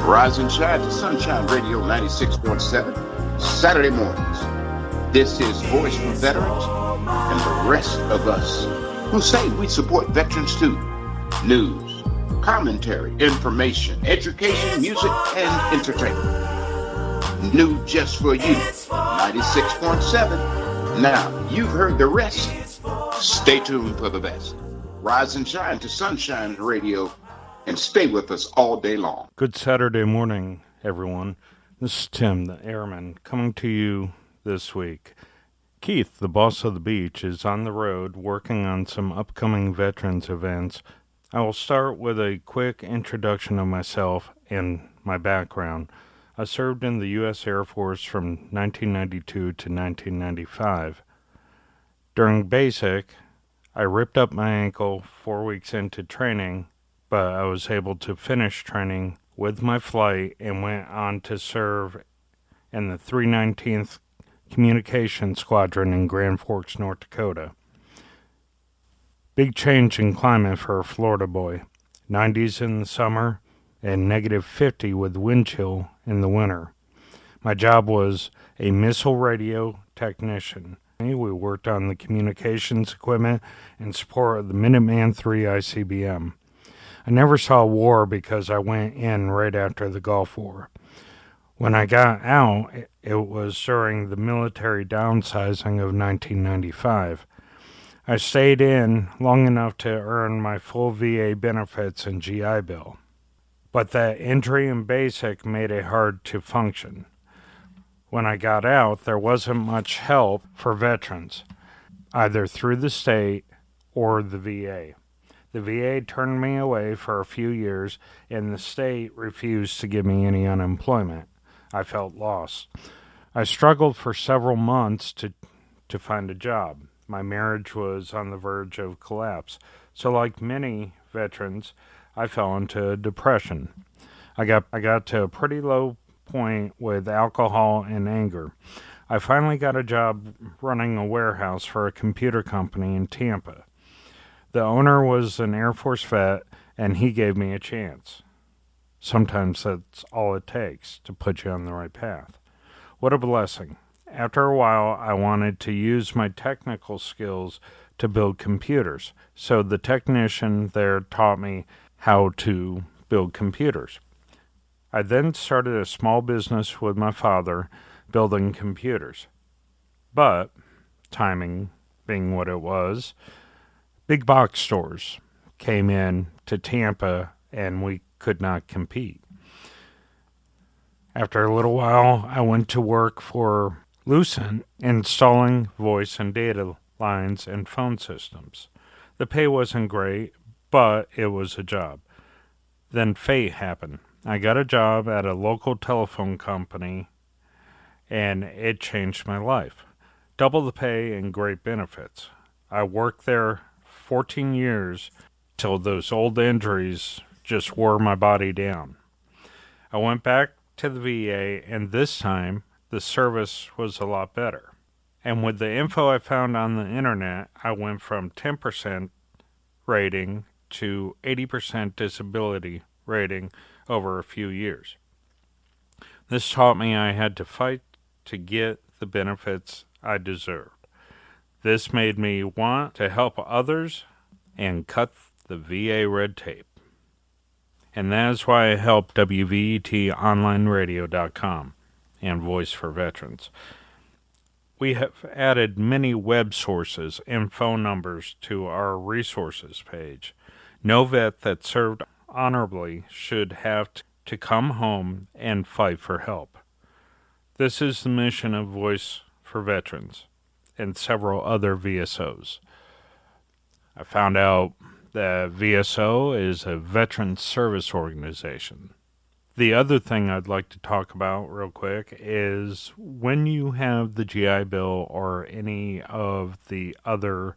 Rise and shine to Sunshine Radio 96.7, Saturday mornings. This is Voice for Veterans and the rest of us who say we support veterans too. News, commentary, information, education, music, and entertainment. New just for you, 96.7. Now, you've heard the rest. Stay tuned for the best. Rise and shine to Sunshine Radio and stay with us all day long. Good Saturday morning, everyone. This is Tim, the airman, coming to you this week. Keith, the boss of the beach, is on the road working on some upcoming veterans events. I will start with a quick introduction of myself and my background. I served in the U.S. Air Force from 1992 to 1995. During basic, I ripped up my ankle 4 weeks into training, but I was able to finish training with my flight and went on to serve in the 319th Communications Squadron in Grand Forks, North Dakota. Big change in climate for a Florida boy. 90s in the summer and negative 50 with wind chill in the winter. My job was a missile radio technician. We worked on the communications equipment in support of the Minuteman III ICBM. I never saw war because I went in right after the Gulf War. When I got out, it was during the military downsizing of 1995. I stayed in long enough to earn my full VA benefits and GI Bill. But that injury in basic made it hard to function. When I got out, there wasn't much help for veterans, either through the state or the VA. The VA turned me away for a few years, and the state refused to give me any unemployment. I felt lost. I struggled for several months to find a job. My marriage was on the verge of collapse. So like many veterans, I fell into depression. I got to a pretty low point with alcohol and anger. I finally got a job running a warehouse for a computer company in Tampa. The owner was an Air Force vet, and he gave me a chance. Sometimes that's all it takes to put you on the right path. What a blessing. After a while, I wanted to use my technical skills to build computers, so the technician there taught me how to build computers. I then started a small business with my father, building computers. But, timing being what it was, big box stores came in to Tampa, and we could not compete. After a little while, I went to work for Lucent, installing voice and data lines and phone systems. The pay wasn't great, but it was a job. Then fate happened. I got a job at a local telephone company, and it changed my life. Double the pay and great benefits. I worked there 14 years till those old injuries just wore my body down. I went back to the VA, and this time the service was a lot better. And with the info I found on the internet, I went from 10% rating to 80% disability rating over a few years. This taught me I had to fight to get the benefits I deserved. This made me want to help others and cut the VA red tape. And that is why I help WVETOnlineradio.com and Voice for Veterans. We have added many web sources and phone numbers to our resources page. No vet that served honorably should have to come home and fight for help. This is the mission of Voice for Veterans and several other VSOs. I found out that VSO is a veteran service organization. The other thing I'd like to talk about real quick is when you have the GI Bill or any of the other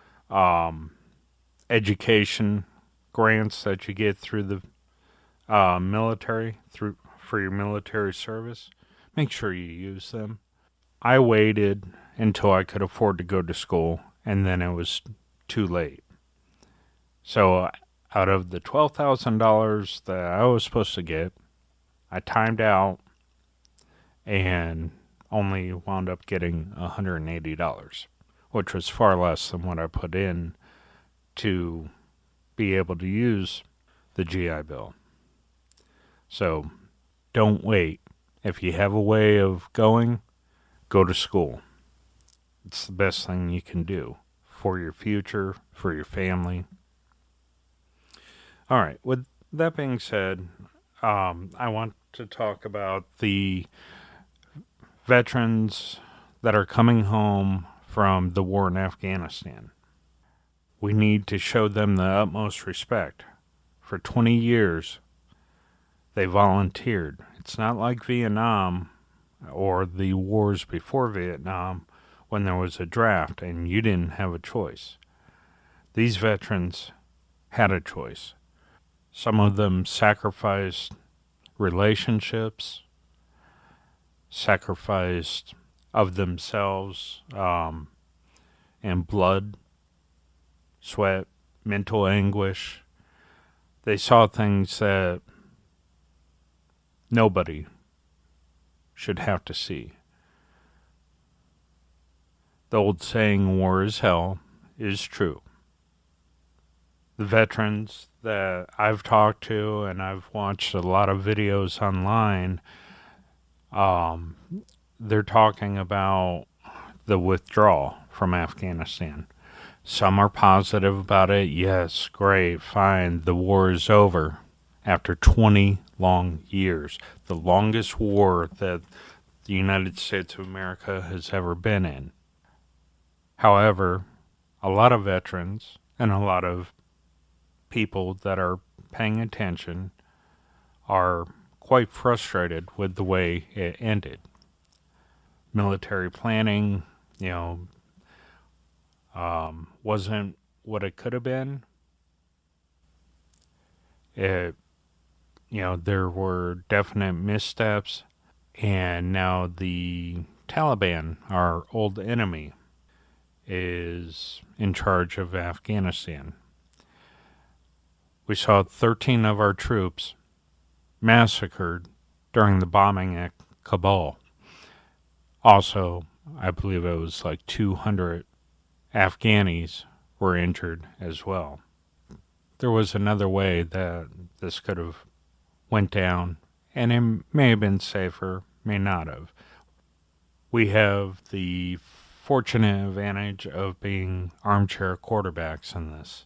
education grants that you get through the military, for your military service, make sure you use them. I waited until I could afford to go to school, and then it was too late. So out of the $12,000 that I was supposed to get, I timed out and only wound up getting $180, which was far less than what I put in to be able to use the GI Bill. So don't wait. If you have a way of going, go to school. It's the best thing you can do for your future, for your family. All right, with that being said, I want to talk about the veterans that are coming home from the war in Afghanistan. We need to show them the utmost respect. For 20 years, they volunteered. It's not like Vietnam or the wars before Vietnam when there was a draft and you didn't have a choice. These veterans had a choice. Some of them sacrificed relationships, sacrificed of themselves, and blood, sweat, mental anguish. They saw things that nobody should have to see. The old saying, war is hell, is true. The veterans that I've talked to, and I've watched a lot of videos online, they're talking about the withdrawal from Afghanistan. Some are positive about it. Yes, great, fine, the war is over. After 20 long years, the longest war that the United States of America has ever been in. However, a lot of veterans and a lot of people that are paying attention are quite frustrated with the way it ended. Military planning, wasn't what it could have been. There were definite missteps, and now the Taliban, our old enemy, is in charge of Afghanistan. We saw 13 of our troops massacred during the bombing at Kabul. Also, I believe it was like 200 Afghanis were injured as well. There was another way that this could have went down, and it may have been safer, may not have. We have the fortunate advantage of being armchair quarterbacks in this.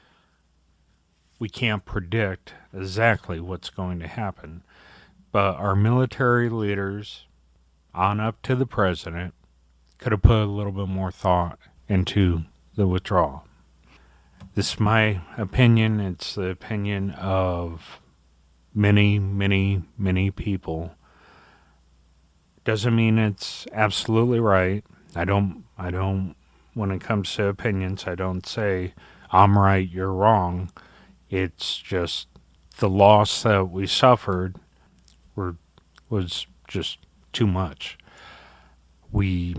We can't predict exactly what's going to happen, but our military leaders, on up to the president, could have put a little bit more thought into the withdrawal. This is my opinion. It's the opinion of many, many, many people. Doesn't mean it's absolutely right. I don't, when it comes to opinions, I don't say I'm right, you're wrong. It's just the loss that we suffered was just too much. We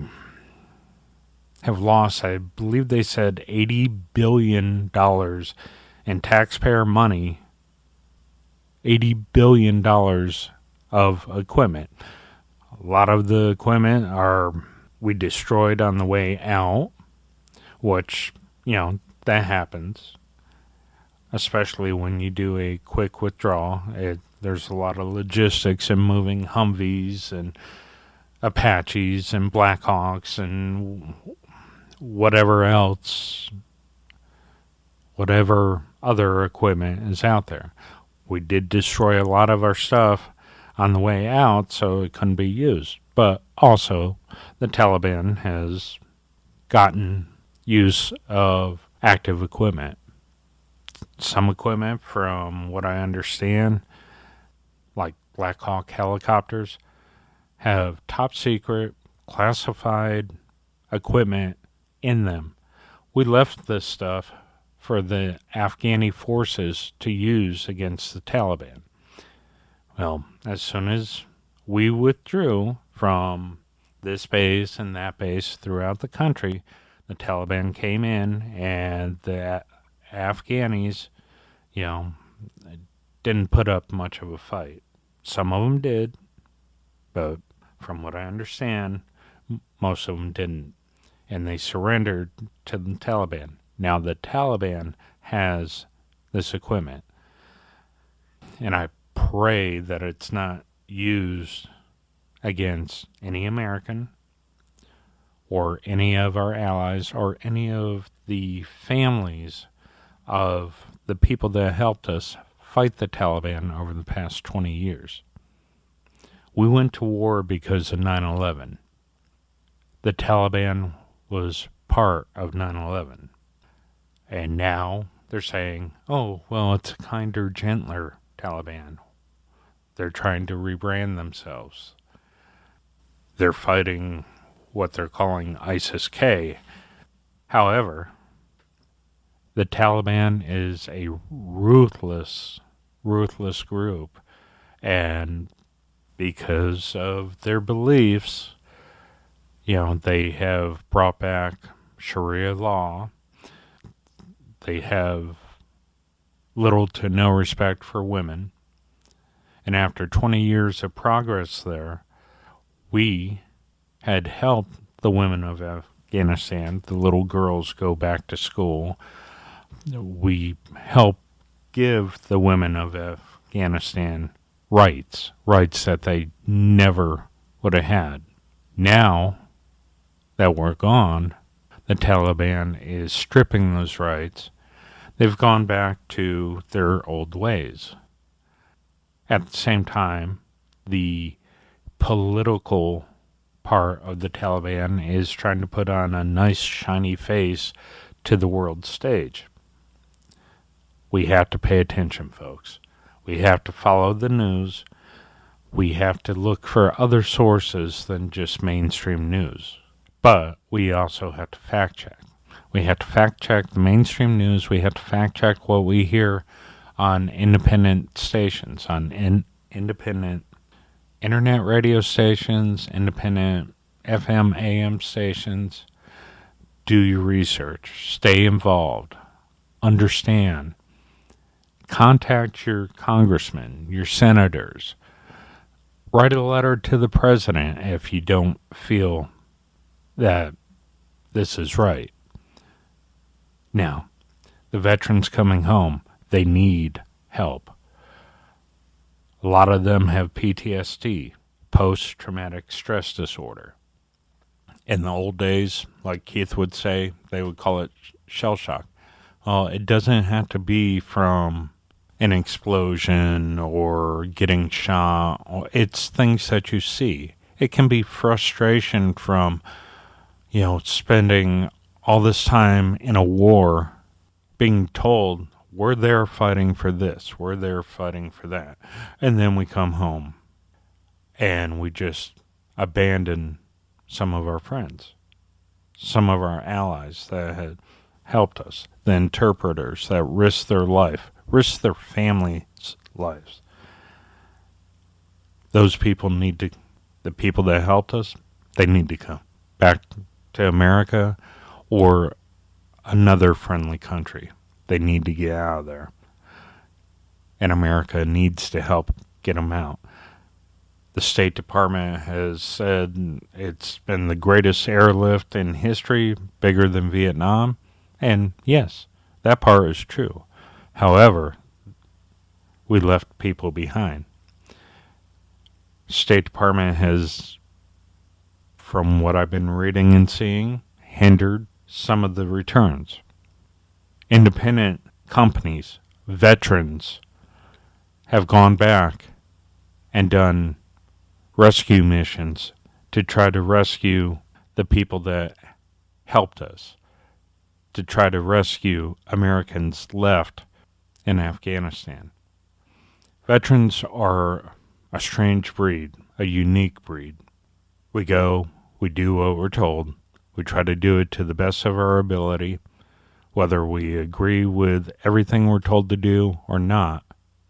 have lost, I believe they said, $80 billion in taxpayer money, $80 billion of equipment. A lot of the equipment we destroyed on the way out, which, that happens. Especially when you do a quick withdrawal. There's a lot of logistics in moving Humvees and Apaches and Blackhawks and whatever else, whatever other equipment is out there. We did destroy a lot of our stuff on the way out, so it couldn't be used. But also, the Taliban has gotten use of active equipment. Some equipment, from what I understand, like Black Hawk helicopters, have top secret, classified equipment in them. We left this stuff for the Afghani forces to use against the Taliban. Well, as soon as we withdrew from this base and that base throughout the country, the Taliban came in, and the Afghanis, didn't put up much of a fight. Some of them did, but from what I understand, most of them didn't. And they surrendered to the Taliban. Now the Taliban has this equipment, and I pray that it's not used against any American or any of our allies or any of the families of the people that helped us fight the Taliban over the past 20 years. We went to war because of 9/11. The Taliban was part of 9/11. And now they're saying, oh, well, it's a kinder, gentler Taliban. They're trying to rebrand themselves. They're fighting what they're calling ISIS-K. However, the Taliban is a ruthless group. And because of their beliefs, they have brought back Sharia law. They have little to no respect for women. And after 20 years of progress there, we had helped the women of Afghanistan, the little girls, go back to school. We helped give the women of Afghanistan rights that they never would have had. Now that we're gone, the Taliban is stripping those rights. They've gone back to their old ways. At the same time, the political part of the Taliban is trying to put on a nice shiny face to the world stage. We have to pay attention, folks. We have to follow the news. We have to look for other sources than just mainstream news. But we also have to fact check. We have to fact check the mainstream news. We have to fact check what we hear on independent stations, on independent internet radio stations, independent FM, AM stations. Do your research. Stay involved. Understand. Contact your congressmen, your senators. Write a letter to the president if you don't feel that this is right. Now, the veterans coming home, they need help. A lot of them have PTSD, post-traumatic stress disorder. In the old days, like Keith would say, they would call it shell shock. Well, it doesn't have to be from an explosion or getting shot. It's things that you see. It can be frustration from, spending all this time in a war, being told, we're there fighting for this, we're there fighting for that. And then we come home and we just abandon some of our friends, some of our allies that had helped us, the interpreters that risked their life, risked their families' lives. Those people the people that helped us, they need to come back to America or another friendly country. They need to get out of there. And America needs to help get them out. The State Department has said it's been the greatest airlift in history, bigger than Vietnam. And yes, that part is true. However, we left people behind. State Department has, from what I've been reading and seeing, hindered some of the returns. Independent companies, veterans, have gone back and done rescue missions to try to rescue the people that helped us, to try to rescue Americans left in Afghanistan. Veterans are a strange breed, a unique breed. We go, we do what we're told, we try to do it to the best of our ability, whether we agree with everything we're told to do or not.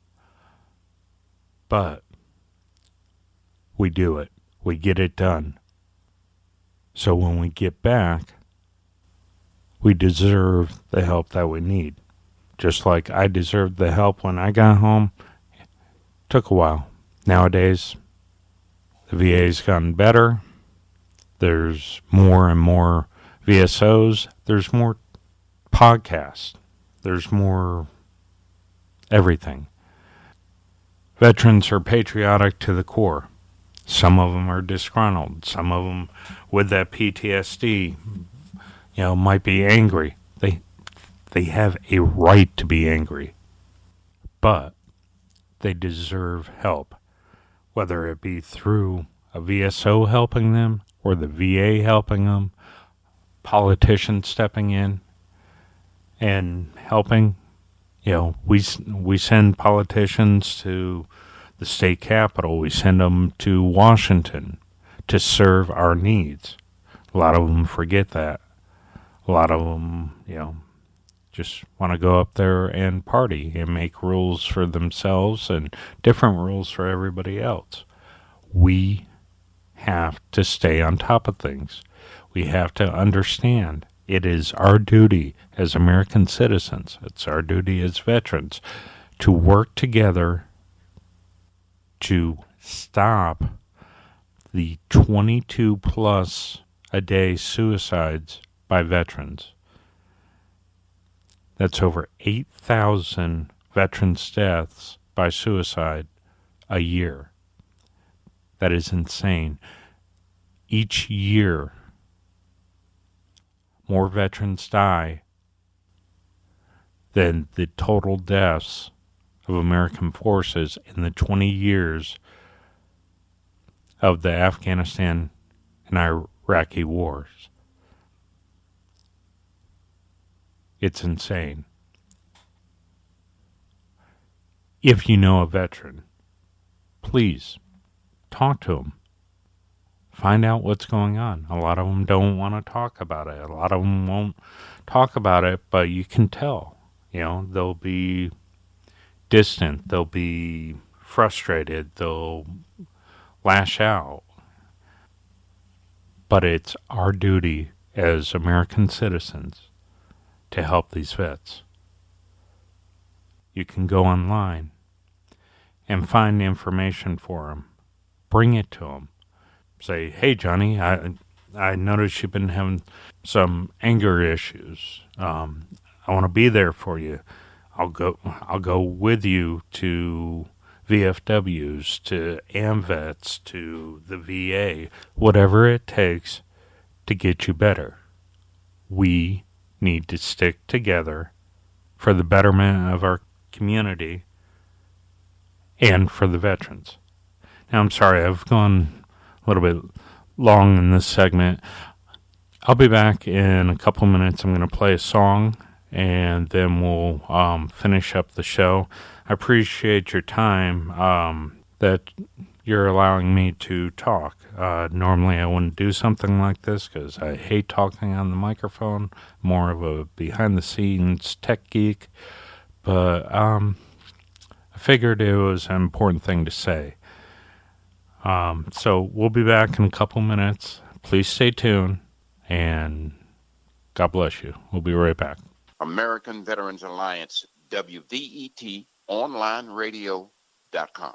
But we do it. We get it done. So when we get back, we deserve the help that we need. Just like I deserved the help when I got home. It took a while. Nowadays, the VA's gotten better. There's more and more VSOs. There's more podcasts. There's more everything. Veterans are patriotic to the core. Some of them are disgruntled. Some of them with that PTSD, might be angry. They have a right to be angry. But they deserve help, whether it be through a VSO helping them or the VA helping them, politicians stepping in and helping. We send politicians to the state capitol. We send them to Washington to serve our needs. A lot of them forget that. A lot of them, just want to go up there and party and make rules for themselves and different rules for everybody else. We have to stay on top of things. We have to understand it is our duty as American citizens, it's our duty as veterans, to work together to stop the 22 plus a day suicides by veterans. That's over 8,000 veterans' deaths by suicide a year. That is insane. Each year, more veterans die than the total deaths of American forces in the 20 years of the Afghanistan and Iraqi wars. It's insane. If you know a veteran, please talk to them. Find out what's going on. A lot of them don't want to talk about it. A lot of them won't talk about it, but you can tell. They'll be distant. They'll be frustrated. They'll lash out. But it's our duty as American citizens to help these vets. You can go online and find information for them. Bring it to them. Say, hey, Johnny, I noticed you've been having some anger issues. I want to be there for you. I'll go with you to VFWs, to AMVETS, to the VA, whatever it takes to get you better. We need to stick together for the betterment of our community and for the veterans. Now, I'm sorry, I've gone a little bit long in this segment. I'll be back in a couple minutes. I'm going to play a song, and then we'll finish up the show. I appreciate your time that you're allowing me to talk. Normally I wouldn't do something like this because I hate talking on the microphone, more of a behind-the-scenes tech geek, but I figured it was an important thing to say. So we'll be back in a couple minutes. Please stay tuned, and God bless you. We'll be right back. American Veterans Alliance, WVET, onlineradio.com.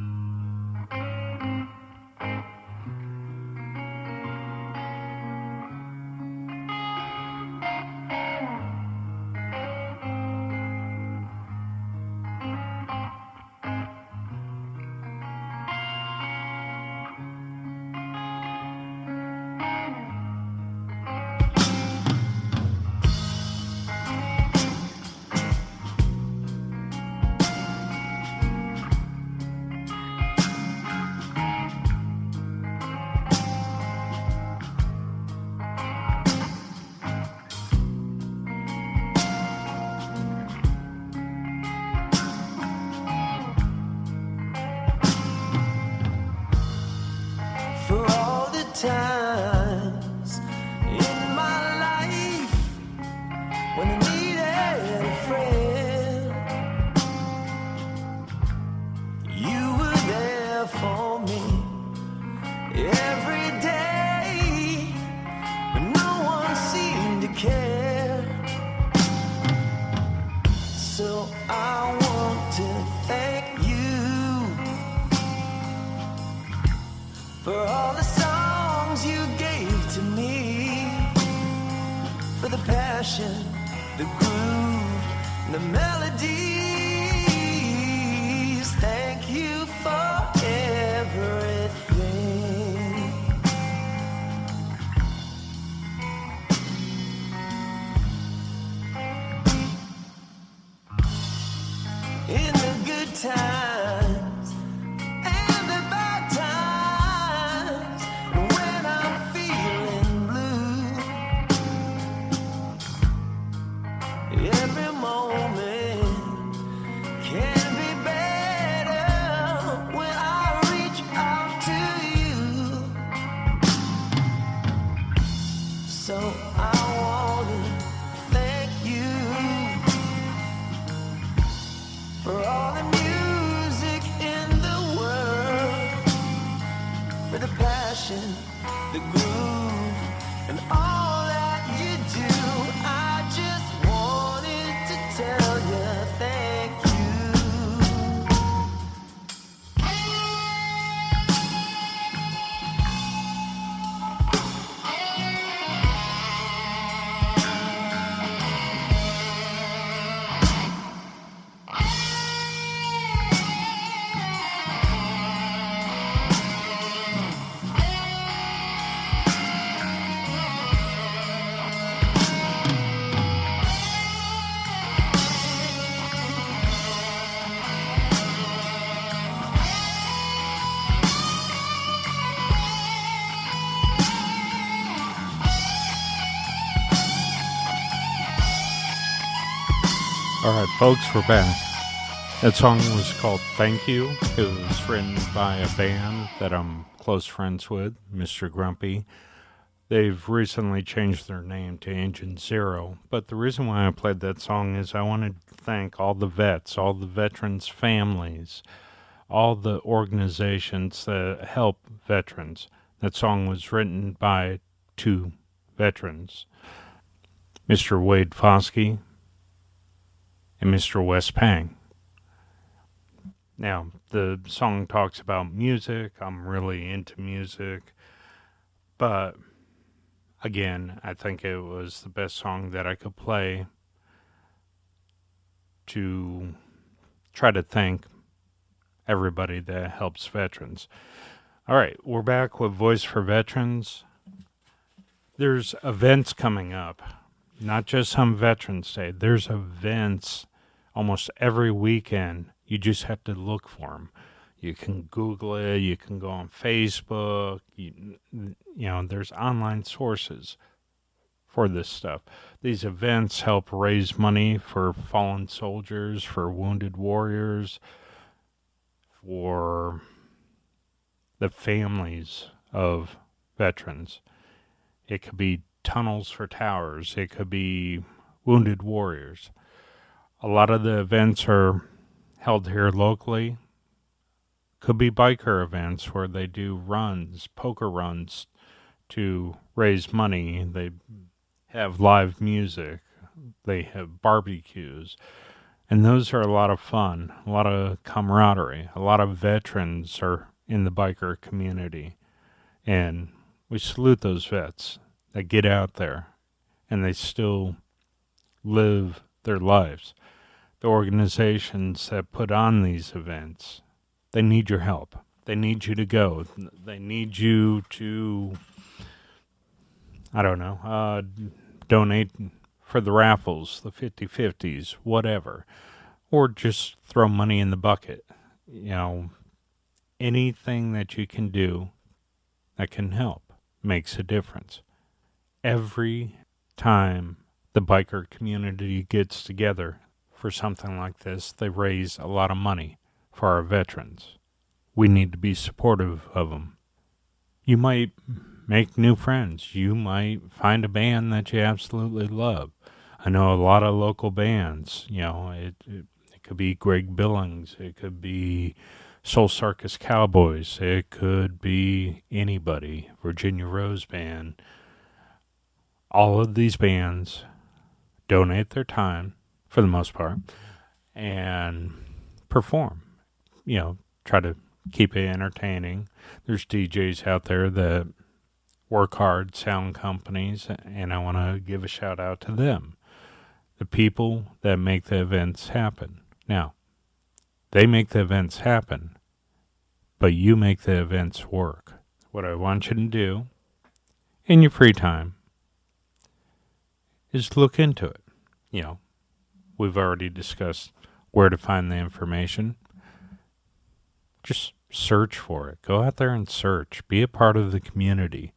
Times in my life when I needed a friend, you were there for me every day, but no one seemed to care. So I want to thank you for all the songs you gave to me, for the passion, the groove, the melodies. Thank you for everything. In the good times and the bad times, and when I'm feeling blue, every moment can be better when I reach out to you. So I wanna thank you for all the music in the world, for the passion, the groove, and all that you do. I just wanted to tell you thank you. Alright, folks, we're back. That song was called Thank You. It was written by a band that I'm close friends with, Mr. Grumpy. They've recently changed their name to Engine Zero, but the reason why I played that song is I wanted to thank all the vets, all the veterans' families, all the organizations that help veterans. That song was written by two veterans, Mr. Wade Foskey and Mr. Wes Pang. Now, the song talks about music. I'm really into music. But, again, I think it was the best song that I could play to try to thank everybody that helps veterans. All right, we're back with Voice for Veterans. There's events coming up. Not just on Veterans Day. There's events almost every weekend. You just have to look for them. You can Google it. You can go on Facebook. You know, there's online sources for this stuff. These events help raise money for fallen soldiers, for wounded warriors, for the families of veterans. It could be Tunnels for Towers. It could be Wounded Warriors. A lot of the events are held here locally. Could be biker events where they do runs, poker runs to raise money. They have live music. They have barbecues. And those are a lot of fun, a lot of camaraderie. A lot of veterans are in the biker community. And we salute those vets that get out there and they still live their lives. The organizations that put on these events, they need your help. They need you to go. They need you to, I don't know, donate for the raffles, the 50/50s, whatever. Or just throw money in the bucket. You know, anything that you can do that can help makes a difference. Every time the biker community gets together for something like this, they raise a lot of money for our veterans. We need to be supportive of them. You might make new friends. You might find a band that you absolutely love. I know a lot of local bands. You know, it could be Greg Billings. It could be Soul Circus Cowboys. It could be anybody. Virginia Rose Band. All of these bands donate their time, for the most part, and perform. You know, try to keep it entertaining. There's DJs out there that work hard, sound companies, and I want to give a shout out to them. The people that make the events happen. Now, they make the events happen, but you make the events work. What I want you to do in your free time is look into it. You know, we've already discussed where to find the information. Just search for it. Go out there and search. Be a part of the community.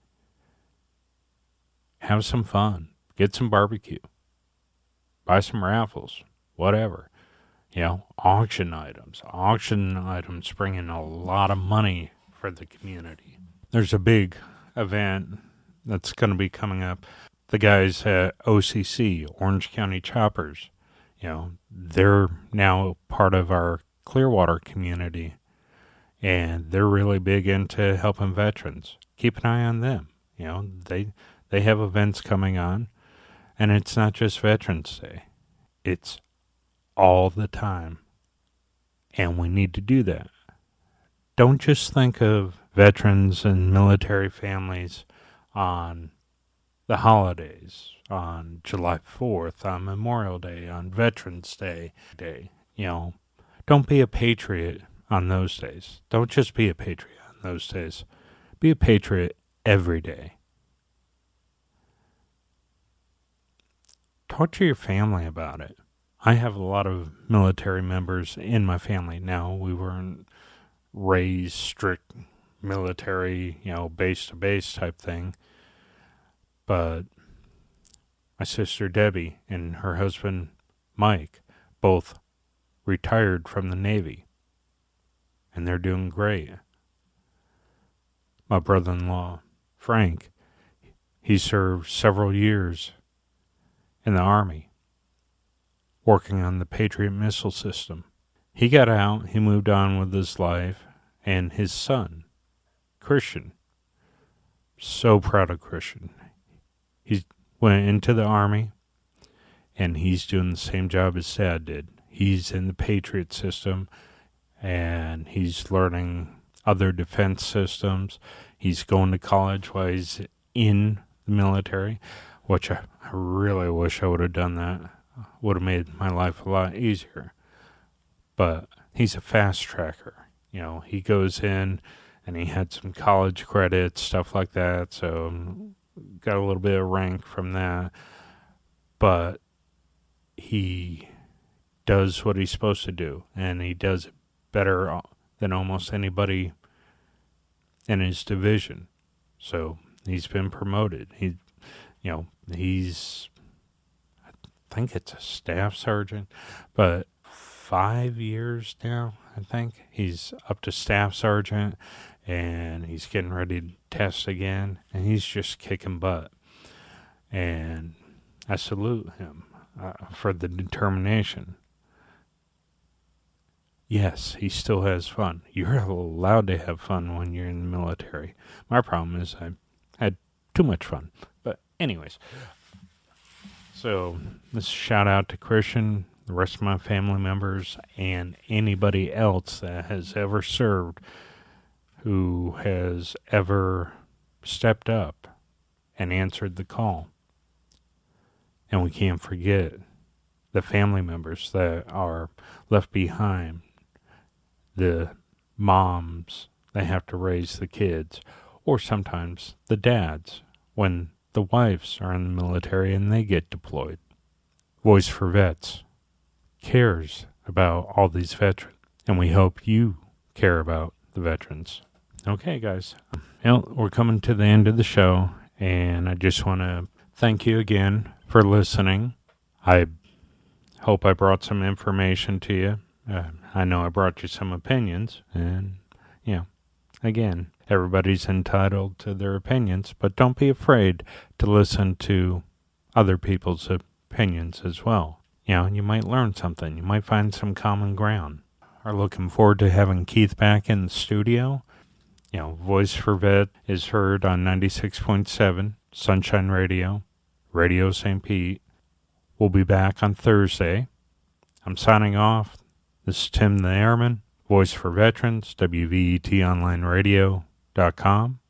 Have some fun. Get some barbecue. Buy some raffles. Whatever. You know, auction items. Auction items bring in a lot of money for the community. There's a big event that's going to be coming up. The guys at OCC, Orange County Choppers, you know, they're now part of our Clearwater community, and they're really big into helping veterans. Keep an eye on them. You know, they have events coming on, and it's not just Veterans Day. It's all the time, and we need to do that. Don't just think of veterans and military families on the holidays, on July 4th, on Memorial Day, on Veterans Day. You know, don't be a patriot on those days. Don't just be a patriot on those days. Be a patriot every day. Talk to your family about it. I have a lot of military members in my family. Now, we weren't raised strict military, you know, base to base type thing. But my sister Debbie and her husband Mike both retired from the Navy, and they're doing great. My brother-in-law Frank, he served several years in the Army working on the Patriot missile system. He got out, he moved on with his life, and his son, Christian, so proud of Christian. He went into the Army, and he's doing the same job his dad did. He's in the Patriot system, and he's learning other defense systems. He's going to college while he's in the military, which I really wish I would have done that. Would have made my life a lot easier. But he's a fast tracker. You know, he goes in, and he had some college credits, stuff like that, so got a little bit of rank from that. But he does what he's supposed to do, and he does it better than almost anybody in his division. So he's been promoted. He's I think it's a staff sergeant, but 5 years now, I think. He's up to staff sergeant, and he's getting ready to test again, and he's just kicking butt. And I salute him for the determination. Yes, he still has fun. You're allowed to have fun when you're in the military. My problem is I had too much fun. But anyways, so let's shout out to Christian, the rest of my family members, and anybody else that has ever served, who has ever stepped up and answered the call. And we can't forget the family members that are left behind, the moms that have to raise the kids, or sometimes the dads when the wives are in the military and they get deployed. Voice for Vets cares about all these veterans, and we hope you care about the veterans. Okay, guys. Well, we're coming to the end of the show, and I just want to thank you again for listening. I hope I brought some information to you. I know I brought you some opinions, and, again, everybody's entitled to their opinions, but don't be afraid to listen to other people's opinions as well. You might learn something. You might find some common ground. Are looking forward to having Keith back in the studio. Voice for Vet is heard on 96.7 Sunshine Radio, Radio St. Pete. We'll be back on Thursday. I'm signing off. This is Tim the Airman. Voice for Veterans, WVETOnlineradio.com.